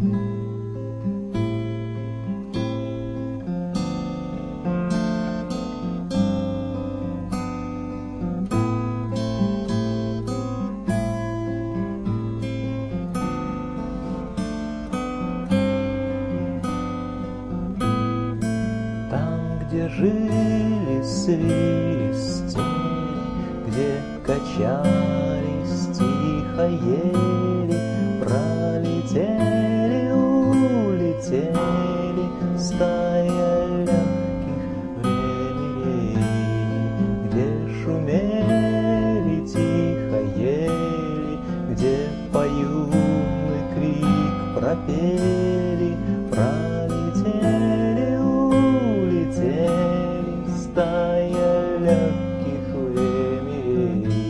Где жили свиристели, где качались тихо ели, пролетели, улетели стая легких временей, где шумели тихо ели, где поюдный крик пропели, пролетели, улетели стая легких временей.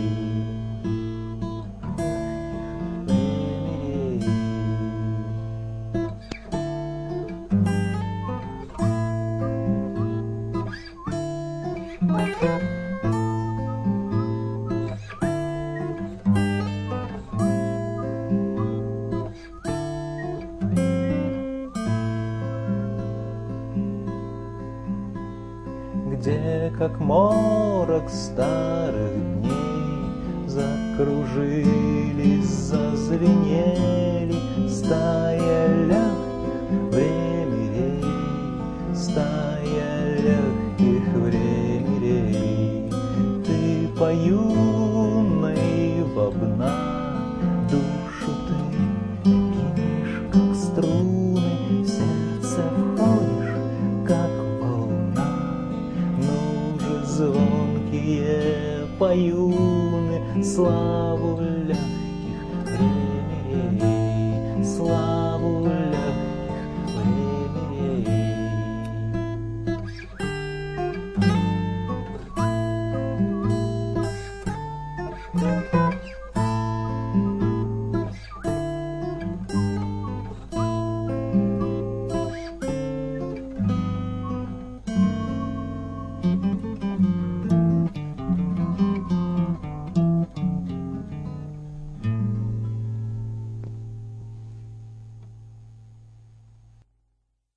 Где, как морок старых дней, закружились,